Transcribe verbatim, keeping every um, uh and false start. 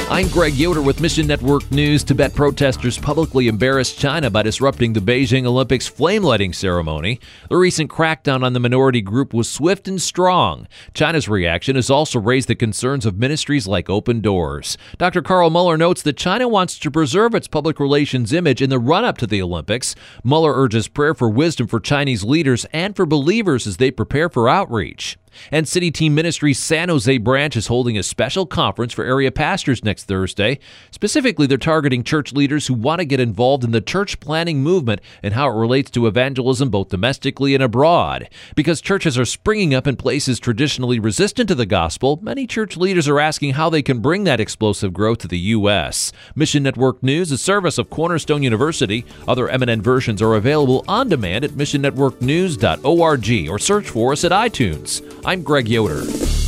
I'm Greg Yoder with Mission Network News. Tibet protesters publicly embarrassed China by disrupting the Beijing Olympics flame-lighting ceremony. The recent crackdown on the minority group was swift and strong. China's reaction has also raised the concerns of ministries like Open Doors. Doctor Carl Muller notes that China wants to preserve its public relations image in the run-up to the Olympics. Muller urges prayer for wisdom for Chinese leaders and for believers as they prepare for outreach. And City Team Ministries' San Jose branch is holding a special conference for area pastors next Thursday. Specifically, they're targeting church leaders who want to get involved in the church planning movement and how it relates to evangelism both domestically and abroad. Because churches are springing up in places traditionally resistant to the gospel, many church leaders are asking how they can bring that explosive growth to the U S. Mission Network News, a service of Cornerstone University. Other M N N versions are available on demand at mission network news dot org or search for us at iTunes. I'm Greg Yoder.